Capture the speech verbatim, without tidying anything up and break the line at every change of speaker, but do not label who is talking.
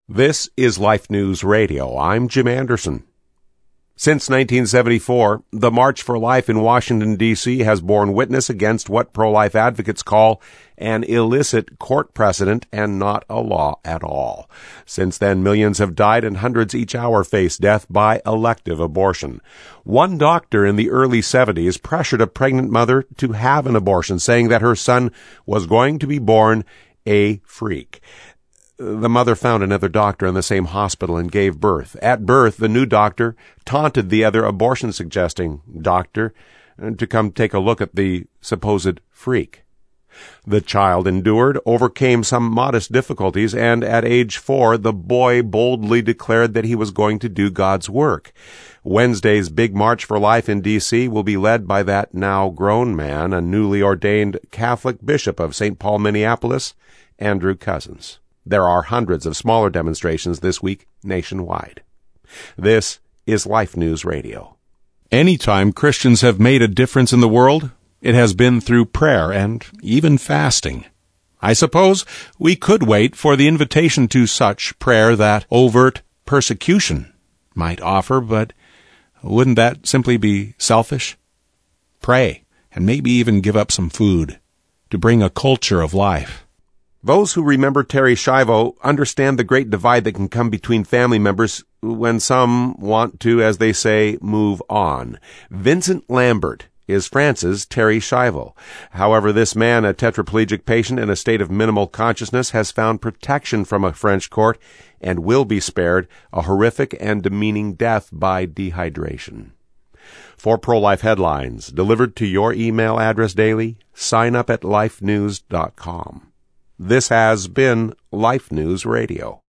This is Life News Radio. I'm Jim Anderson. Since nineteen seventy-four, the March for Life in Washington, D C has borne witness against what pro-life advocates call an illicit court precedent and not a law at all. Since then, millions have died and hundreds each hour face death by elective abortion. One doctor in the early seventies pressured a pregnant mother to have an abortion, saying that her son was going to be born a freak. The mother found another doctor in the same hospital and gave birth. At birth, the new doctor taunted the other abortion-suggesting doctor to come take a look at the supposed freak. The child endured, overcame some modest difficulties, and at age four, the boy boldly declared that he was going to do God's work. Wednesday's big March for Life in D C will be led by that now grown man, a newly ordained Catholic bishop of Saint Paul, Minneapolis, Andrew Cousins. There are hundreds of smaller demonstrations this week nationwide. This is Life News Radio. Anytime Christians have made a difference in the world, it has been through prayer and even fasting. I suppose we could wait for the invitation to such prayer that overt persecution might offer, but wouldn't that simply be selfish? Pray, and maybe even give up some food to bring a culture of life. Those who remember Terri Schiavo understand the great divide that can come between family members when some want to, as they say, move on. Vincent Lambert is France's Terri Schiavo. However, this man, a tetraplegic patient in a state of minimal consciousness, has found protection from a French court and will be spared a horrific and demeaning death by dehydration. For pro-life headlines delivered to your email address daily, sign up at life news dot com. This has been Life News Radio.